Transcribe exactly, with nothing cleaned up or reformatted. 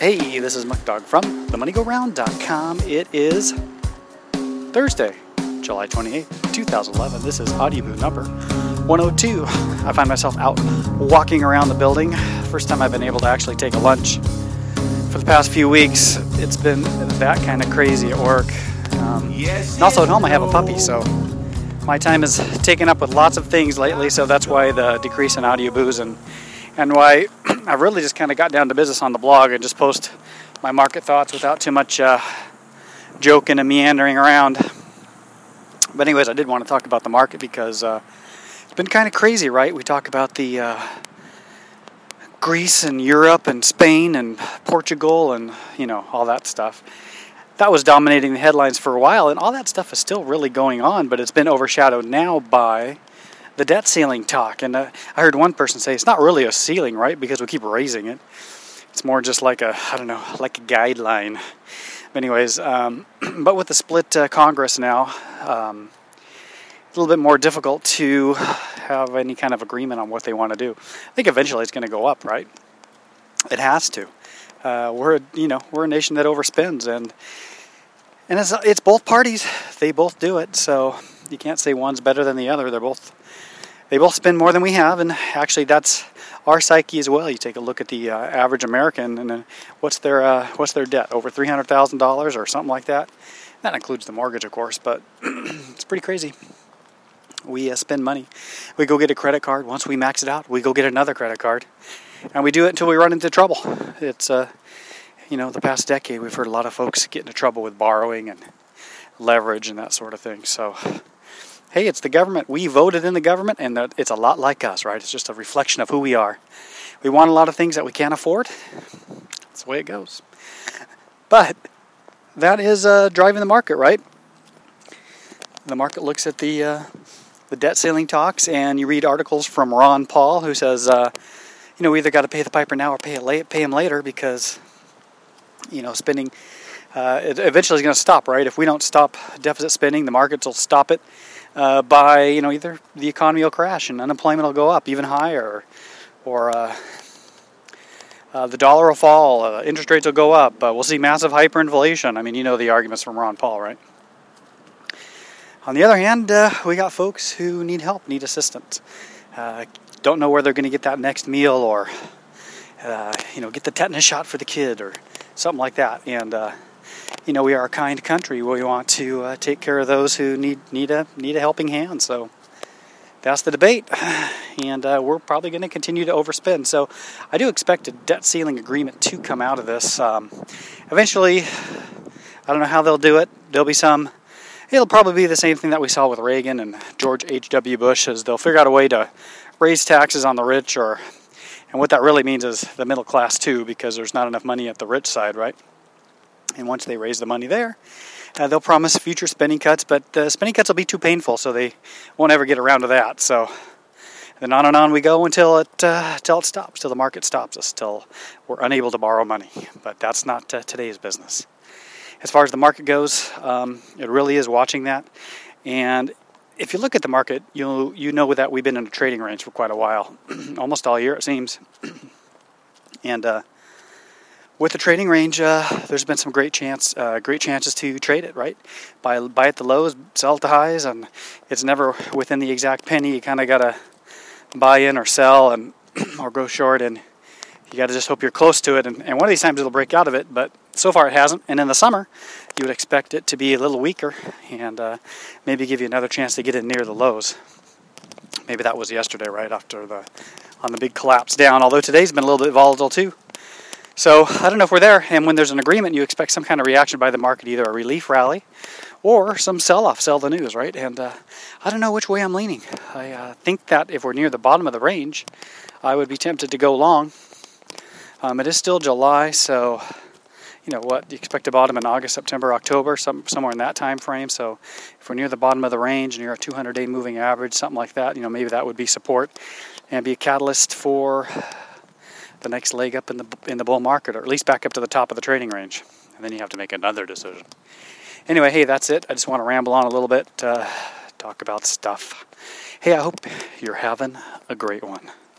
Hey, this is MuckDog from the money go round dot com. It is Thursday, July twenty-eighth, two thousand eleven. This is audio boo number one oh two. I find myself out walking around the building. First time I've been able to actually take a lunch for the past few weeks. It's been that kind of crazy at work. Um, and also at home I have a puppy, so my time is taken up with lots of things lately, so that's why the decrease in audio boos and and why I've really just kind of got down to business on the blog and just post my market thoughts without too much uh, joking and meandering around. But anyways, I did want to talk about the market because uh, it's been kind of crazy, right? We talk about the uh, Greece and Europe and Spain and Portugal and, you know, all that stuff. That was dominating the headlines for a while, and all that stuff is still really going on, but it's been overshadowed now by the debt ceiling talk. And uh, I heard one person say it's not really a ceiling, right? Because we keep raising it. It's more just like a, I don't know, like a guideline. But anyways, um, but with the split uh, Congress now, um, it's a little bit more difficult to have any kind of agreement on what they want to do. I think eventually it's going to go up, right? It has to. Uh, we're, a, you know, we're a nation that overspends, and and it's it's both parties. They both do it, so you can't say one's better than the other. They're both. They both spend more than we have, and actually that's our psyche as well. You take a look at the uh, average American, and uh, what's their uh, what's their debt? Over three hundred thousand dollars or something like that. That includes the mortgage, of course, but it's pretty crazy. We uh, spend money. We go get a credit card. Once we max it out, we go get another credit card, and we do it until we run into trouble. It's uh, you know, the past decade we've heard a lot of folks get into trouble with borrowing and leverage and that sort of thing. So. Hey, it's the government. We voted in the government, and it's a lot like us, right? It's just a reflection of who we are. We want a lot of things that we can't afford. That's the way it goes. But that is uh, driving the market, right? The market looks at the uh, the debt ceiling talks, and you read articles from Ron Paul, who says, uh, you know, we either got to pay the piper now or pay it late, pay him later, because, you know, spending uh, it eventually is going to stop, right? If we don't stop deficit spending, the markets will stop it. Uh, by, you know, either the economy will crash and unemployment will go up even higher, or uh, uh, the dollar will fall, uh, interest rates will go up, uh, we'll see massive hyperinflation. I mean, you know the arguments from Ron Paul, right? On the other hand, uh, we got folks who need help, need assistance, uh, don't know where they're going to get that next meal, or, uh, you know, get the tetanus shot for the kid, or something like that. And, uh, you know, we are a kind country. We want to uh, take care of those who need need a need a helping hand. So that's the debate, and uh, we're probably going to continue to overspend. So I do expect a debt ceiling agreement to come out of this. Um, eventually, I don't know how they'll do it. There'll be some. It'll probably be the same thing that we saw with Reagan and George H W Bush, is they'll figure out a way to raise taxes on the rich, or and what that really means is the middle class too, because there's not enough money at the rich side, right? And once they raise the money there, uh, they'll promise future spending cuts, but uh, spending cuts will be too painful, so they won't ever get around to that. So then on and on we go until it uh, till it stops, till the market stops us, till we're unable to borrow money. But that's not uh, today's business. As far as the market goes, um, it really is watching that. And if you look at the market, you you know that we've been in a trading range for quite a while, almost all year it seems. and uh, With the trading range, uh, there's been some great chance, uh, great chances to trade it, right? Buy, buy at the lows, sell at the highs, and it's never within the exact penny. You kind of gotta buy in or sell, and or go short, and you gotta just hope you're close to it. And, and one of these times it'll break out of it, but so far it hasn't. And in the summer, you would expect it to be a little weaker, and uh, maybe give you another chance to get in near the lows. Maybe that was yesterday, right after the on the big collapse down. Although today's been a little bit volatile too. So I don't know if we're there, and when there's an agreement, you expect some kind of reaction by the market, either a relief rally or some sell-off, sell the news, right? And uh, I don't know which way I'm leaning. I uh, think that if we're near the bottom of the range, I would be tempted to go long. Um, it is still July, so, you know what, you expect a bottom in August, September, October, some, somewhere in that time frame. So if we're near the bottom of the range, near a two hundred day moving average, something like that, you know, maybe that would be support and be a catalyst for the next leg up in the in the bull market, or at least back up to the top of the trading range. And then you have to make another decision. Anyway, hey, that's it. I just want to ramble on a little bit, uh, talk about stuff. Hey, I hope you're having a great one.